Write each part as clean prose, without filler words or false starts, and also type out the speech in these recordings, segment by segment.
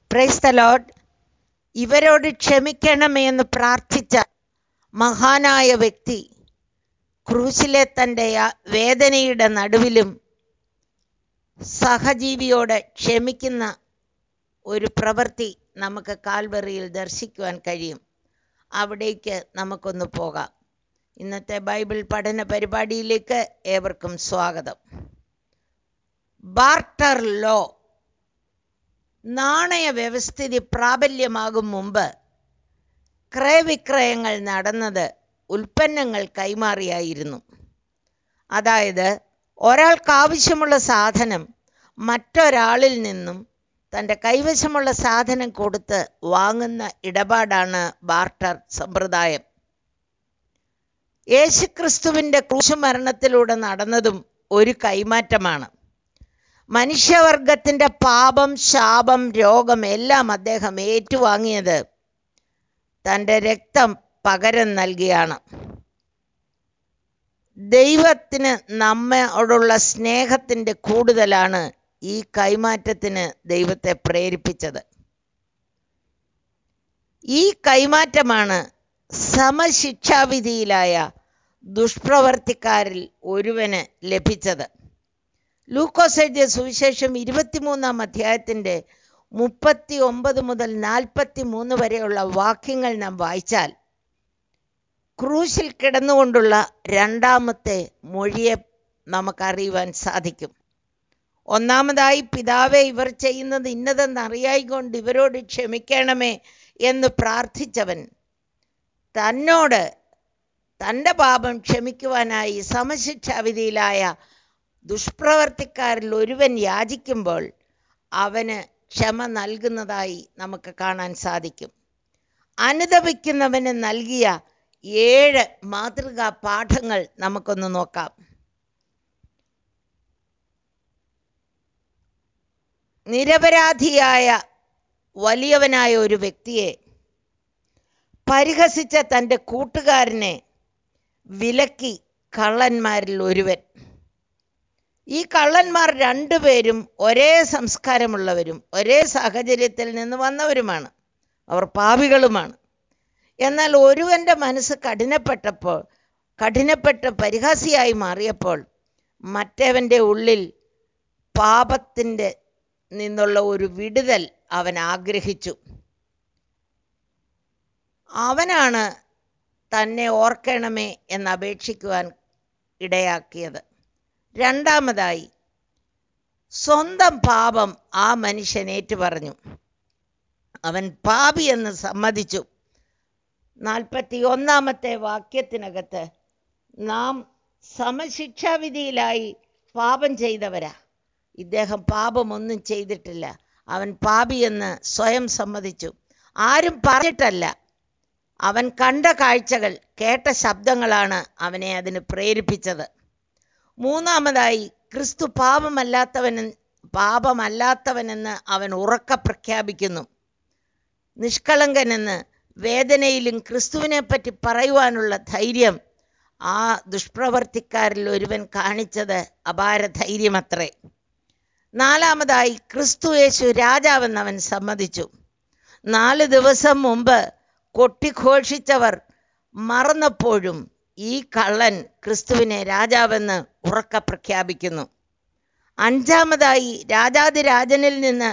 Praise the Lord. ഇവരോട് ക്ഷമിക്കണമേ എന്ന് പ്രാർത്ഥിച്ച മഹാനായ വ്യക്തി ക്രൂശിലെ തൻ്റെ വേദനയുടെ നടുവിലും സഹജീവിയോട് ക്ഷമിക്കുന്ന ഒരു പ്രവൃത്തി നമുക്ക് കാൽവറിയിൽ ദർശിക്കുവാൻ കഴിയും. അവിടേക്ക് നമുക്കൊന്ന് പോകാം. ഇന്നത്തെ ബൈബിൾ പഠന പരിപാടിയിലേക്ക് ഏവർക്കും സ്വാഗതം. ബാർട്ടർ ലോ, നാണയ വ്യവസ്ഥിതി പ്രാബല്യമാകും മുമ്പ് ക്രയവിക്രയങ്ങൾ നടന്നത് ഉൽപ്പന്നങ്ങൾ കൈമാറിയായിരുന്നു. അതായത് ഒരാൾക്ക് ആവശ്യമുള്ള സാധനം മറ്റൊരാളിൽ നിന്നും തൻ്റെ കൈവശമുള്ള സാധനം കൊടുത്ത് വാങ്ങുന്ന ഇടപാടാണ് ബാർട്ടർ സമ്പ്രദായം. യേശുക്രിസ്തുവിൻ്റെ ക്രൂശുമരണത്തിലൂടെ നടന്നതും ഒരു കൈമാറ്റമാണ്. മനുഷ്യവർഗത്തിൻ്റെ പാപം, ശാപം, രോഗം എല്ലാം അദ്ദേഹം ഏറ്റുവാങ്ങിയത് തൻ്റെ രക്തം പകരം നൽകിയാണ്. ദൈവത്തിന് നമ്മോടുള്ള സ്നേഹത്തിൻ്റെ കൂടുതലാണ് ഈ കൈമാറ്റത്തിന് ദൈവത്തെ പ്രേരിപ്പിച്ചത്. ഈ കൈമാറ്റമാണ് സമശിക്ഷാവിധിയിലായ ദുഷ്പ്രവർത്തിക്കാരിൽ ഒരുവന് ലഭിച്ചത്. ലൂക്കോസ് എഴുതിയ സുവിശേഷം 23-ാം അധ്യായത്തിൻ്റെ 39 മുതൽ 43 വരെയുള്ള വാക്യങ്ങൾ നാം വായിച്ചാൽ ക്രൂശിൽ കിടന്നുകൊണ്ടുള്ള രണ്ടാമത്തെ മൊഴിയെ നമുക്കറിയുവാൻ സാധിക്കും. ഒന്നാമതായി, പിതാവേ, ഇവർ ചെയ്യുന്നത് ഇന്നതെന്നറിയായിക്കൊണ്ട് ഇവരോട് ക്ഷമിക്കണമേ എന്ന് പ്രാർത്ഥിച്ചവൻ തന്നോട് തൻ്റെ പാപം ക്ഷമിക്കുവാനായി സമശിക്ഷാവിധിയിലായ ദുഷ്പ്രവർത്തിക്കാരിൽ ഒരുവൻ യാചിക്കുമ്പോൾ അവന് ക്ഷമ നൽകുന്നതായി നമുക്ക് കാണാൻ സാധിക്കും. അനുതപിക്കുന്നവന് നൽകിയ 7 മാതൃകാ പാഠങ്ങൾ നമുക്കൊന്ന് നോക്കാം. നിരപരാധിയായ വലിയവനായ ഒരു വ്യക്തിയെ പരിഹസിച്ച തൻ്റെ കൂട്ടുകാരനെ വിലക്കി കള്ളന്മാരിൽ ഒരുവൻ. ഈ കള്ളന്മാർ രണ്ടുപേരും ഒരേ സംസ്കാരമുള്ളവരും ഒരേ സാഹചര്യത്തിൽ നിന്ന് വന്നവരുമാണ്. അവർ പാപികളുമാണ്. എന്നാൽ ഒരുവൻ്റെ മനസ്സ് കഠിനപ്പെട്ട് പരിഹാസിയായി മാറിയപ്പോൾ മറ്റവൻ്റെ ഉള്ളിൽ പാപത്തിൻ്റെ നിന്നുള്ള ഒരു വിടുതൽ അവൻ ആഗ്രഹിച്ചു. അവനാണ് തന്നെ ഓർക്കണമേ എന്നപേക്ഷിക്കുവാൻ ഇടയാക്കിയത്. രണ്ടാമതായി, സ്വന്തം പാപം ആ മനുഷ്യൻ ഏറ്റുപറഞ്ഞു. അവൻ പാപി എന്ന് സമ്മതിച്ചു. 41-ാമത്തെ വാക്യത്തിനകത്ത് നാം സമശിക്ഷാവിധിയിലായി പാപം ചെയ്തവരാ, ഇദ്ദേഹം പാപമൊന്നും ചെയ്തിട്ടില്ല, അവൻ പാപിയെന്ന് സ്വയം സമ്മതിച്ചു. ആരും പറഞ്ഞിട്ടല്ല, അവൻ കണ്ട കാഴ്ചകൾ, കേട്ട ശബ്ദങ്ങളാണ് അവനെ അതിന് പ്രേരിപ്പിച്ചത്. മൂന്നാമതായി, ക്രിസ്തു പാപമല്ലാത്തവനെന്ന് അവൻ ഉറക്കെ പ്രഖ്യാപിക്കുന്നു. നിഷ്കളങ്കനെന്ന് വേദനയിലും ക്രിസ്തുവിനെ പറ്റി പറയുവാനുള്ള ധൈര്യം ആ ദുഷ്പ്രവർത്തിക്കാരിൽ ഒരുവൻ കാണിച്ചത് അപാര ധൈര്യമത്രേ. നാലാമതായി, ക്രിസ്തു യേശു രാജാവെന്ന് അവൻ സമ്മതിച്ചു. 4 ദിവസം മുമ്പ് കൊട്ടിഘോഷിച്ചവർ മറന്നപ്പോഴും ഈ കള്ളൻ ക്രിസ്തുവിനെ രാജാവെന്ന് ഉറക്കെ പ്രഖ്യാപിക്കുന്നു. അഞ്ചാമതായി, രാജാതിരാജനിൽ നിന്ന്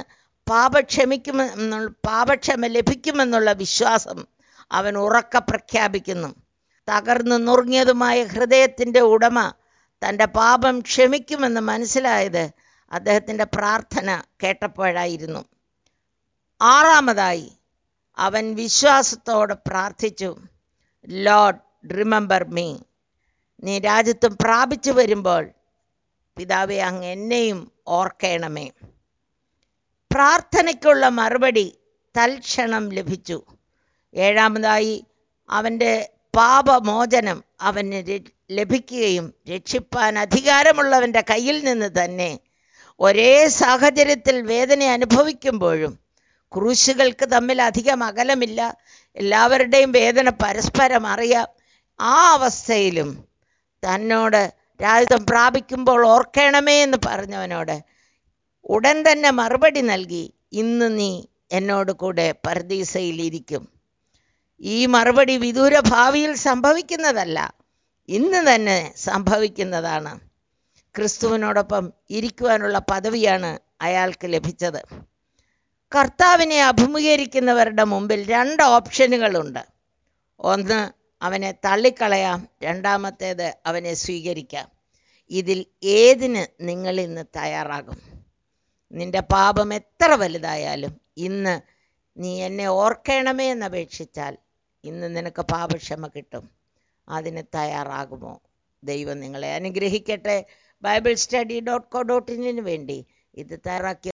പാപക്ഷമ ലഭിക്കുമെന്നുള്ള വിശ്വാസം അവൻ ഉറക്കെ പ്രഖ്യാപിക്കുന്നു. തകർന്നു നുറുങ്ങിയതുമായ ഹൃദയത്തിൻ്റെ ഉടമ തൻ്റെ പാപം ക്ഷമിക്കുമെന്ന് മനസ്സിലായത് അദ്ദേഹത്തിൻ്റെ പ്രാർത്ഥന കേട്ടപ്പോഴായിരുന്നു. ആറാമതായി, അവൻ വിശ്വാസത്തോടെ പ്രാർത്ഥിച്ചു, ലോർഡ് റിമെമ്പർ മീ. നീ രാജ്യത്വം പ്രാപിച്ചു വരുമ്പോൾ പിതാവേ, അങ്ങ് എന്നെയും ഓർക്കണമേ. പ്രാർത്ഥനയ്ക്കുള്ള മറുപടി തൽക്ഷണം ലഭിച്ചു. ഏഴാമതായി, അവൻ്റെ പാപമോചനം അവന് ലഭിക്കുകയും രക്ഷിപ്പാൻ അധികാരമുള്ളവൻ്റെ കയ്യിൽ നിന്ന് തന്നെ ഒരേ സാഹചര്യത്തിൽ വേദന അനുഭവിക്കുമ്പോഴും ക്രൂശുകൾക്ക് തമ്മിൽ അധികം അകലമില്ല, എല്ലാവരുടെയും വേദന പരസ്പരം അറിയാം. ആ അവസ്ഥയിലും തന്നോട് രാജ്യം പ്രാപിക്കുമ്പോൾ ഓർക്കണമേ എന്ന് പറഞ്ഞവനോട് ഉടൻ തന്നെ മറുപടി നൽകി, ഇന്ന് നീ എന്നോട് കൂടെ പർദീസയിലിരിക്കും. ഈ മറുപടി വിദൂര ഭാവിയിൽ സംഭവിക്കുന്നതല്ല, ഇന്ന് തന്നെ സംഭവിക്കുന്നതാണ്. ക്രിസ്തുവിനോടൊപ്പം ഇരിക്കുവാനുള്ള പദവിയാണ് അയാൾക്ക് ലഭിച്ചത്. കർത്താവിനെ അഭിമുഖീകരിക്കുന്നവരുടെ മുമ്പിൽ 2 ഓപ്ഷനുകളുണ്ട്. ഒന്ന്, അവനെ തള്ളിക്കളയാം. രണ്ടാമത്തേത്, അവനെ സ്വീകരിക്കാം. ഇതിൽ ഏതിന് നിങ്ങൾ ഇന്ന് തയ്യാറാകും? നിന്റെ പാപം എത്ര വലുതായാലും ഇന്ന് നീ എന്നെ ഓർക്കണമേ എന്നപേക്ഷിച്ചാൽ ഇന്ന് നിനക്ക് പാപക്ഷമ കിട്ടും. അതിന് തയ്യാറാകുമോ? ദൈവം നിങ്ങളെ അനുഗ്രഹിക്കട്ടെ. BibleStudy.co.in വേണ്ടി ഇത് തയ്യാറാക്കി